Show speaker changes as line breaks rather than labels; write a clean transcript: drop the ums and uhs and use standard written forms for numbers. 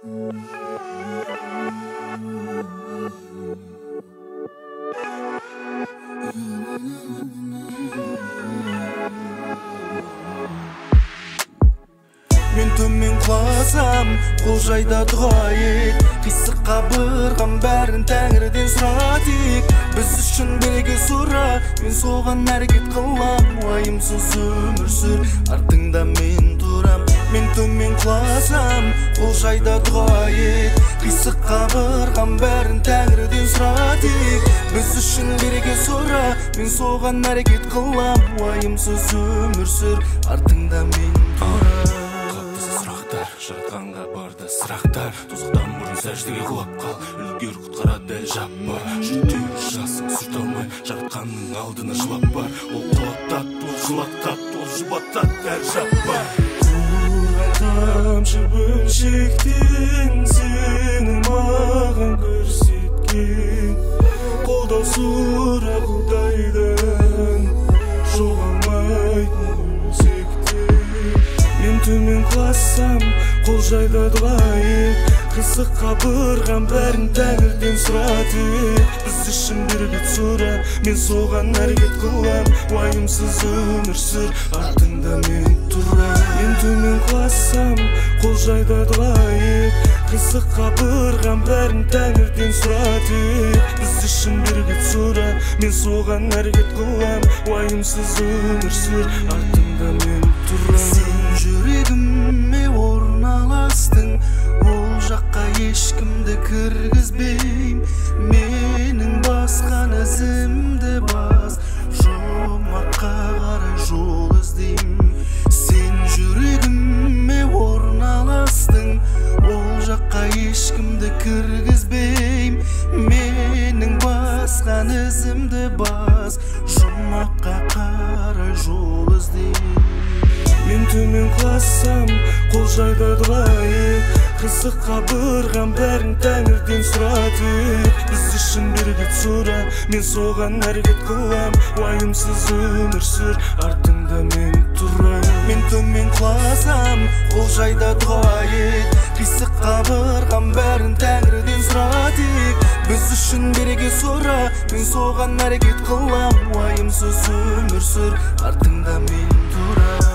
Мен төмен құласам, қол жайда дұға ет. Қисық қабырғам бәрін Тәңірден сұра тек. Біз үшін береке сұра, мен соған әрекет қылам. Уайымсыз өмір сүр, артыңда мен тұрам. Мен төмен құласам, қол жайда дұға ет. Қисық қабырғам бәрін Тәңірден сұра тек. Біз үшін береке сұра, мен соған әрекет қылам. Уайымсыз өмір сүр, артыңда мен тұрам.
Жаратқанға барды сұрақтар, тозақтан бұрын сәждеге құлап қал. Үлгер құтқара дәл жаппа, жүртеу жасың сүрт алмай, жаратқанның алдына жылап бар. Ол қуаттат, ол жылаттат, ол жұбаттат дәл жаппа.
Құрған тамшы бөлшектен сенің маған көрсеткен қолдау сұра Құдайдан, жоғалмайтын мен төмен құласам, қол жайда дұға ет. Қисық қабырғам бәрін Тәңірден сұра тек. Біз үшін берекет сұра, мен соған әрекет қылам. Уайымсыз өмір сүр, артыңда мен тұрам. Мен төмен құласам, қол жайда дұға ет. Қисық қабырғам бәрін Тәңірден сұра тек. Біз үшін берекет сұра, мен соған әрекет қылам. Уайымсыз өмір сүр, артыңда мен тұрам. Жүрегіме орын аластың, ол жаққа ешкімді кіргізбейм. Менің басқан ізімді бас, жұмаққа қарай жол іздейм. Сен жүрегіме орын аластың, ол жаққа ешкімді кіргізбейм. Менің басқан ізімді бас, жұмаққа қарай жол іздейм. Мен төмен құласам, қол жайда дұға ет. Қисық қабырғам бәрін Тәңірден сұра тек. Біз үшін берекет сұра, мен соған әрекет қылам. Уайымсыз өмір сүр, артыңда мен тұрам. Мен төмен құласам, қол жайда дұға ет. Қисық қабырғам бәрін Тәңірден сұра тек. Біз үшін береке сұра, мен соған әрекет қылам. Уайымсыз өмір сүр, артыңда мен тұрам.